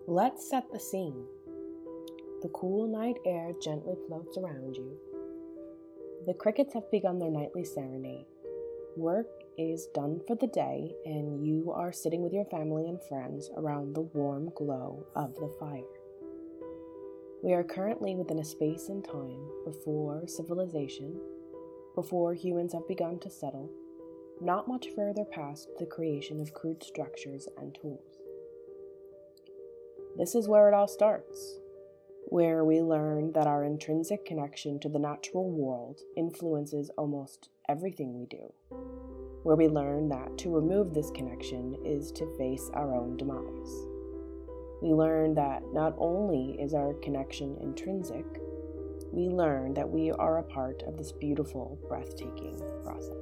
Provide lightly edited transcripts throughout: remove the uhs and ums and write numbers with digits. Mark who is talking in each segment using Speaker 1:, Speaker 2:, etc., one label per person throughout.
Speaker 1: Let's set the scene. The cool night air gently floats around you. The crickets have begun their nightly serenade. Work is done for the day, and you are sitting with your family and friends around the warm glow of the fire. We are currently within a space and time before civilization, before humans have begun to settle, not much further past the creation of crude structures and tools. This is where it all starts, where we learn that our intrinsic connection to the natural world influences almost everything we do, where we learn that to remove this connection is to face our own demise. We learn that not only is our connection intrinsic, we learn that we are a part of this beautiful, breathtaking process.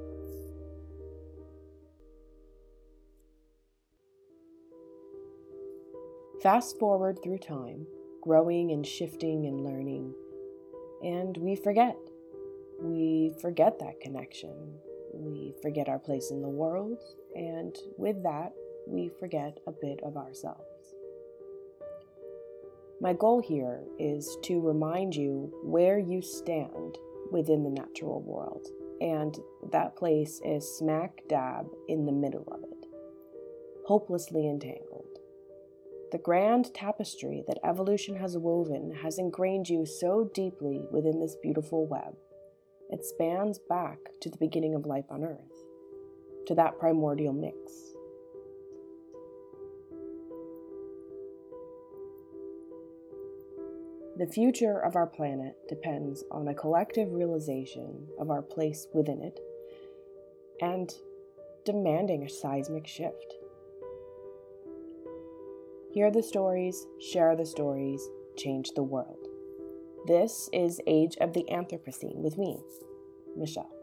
Speaker 1: Fast forward through time, growing and shifting and learning, and we forget. We forget that connection. We forget our place in the world, and with that, we forget a bit of ourselves. My goal here is to remind you where you stand within the natural world, and that place is smack dab in the middle of it, hopelessly entangled. The grand tapestry that evolution has woven has ingrained you so deeply within this beautiful web. It spans back to the beginning of life on Earth, to that primordial mix. The future of our planet depends on a collective realization of our place within it and demanding a seismic shift. Hear the stories, share the stories, change the world. This is Age of the Anthropocene with me, Michelle.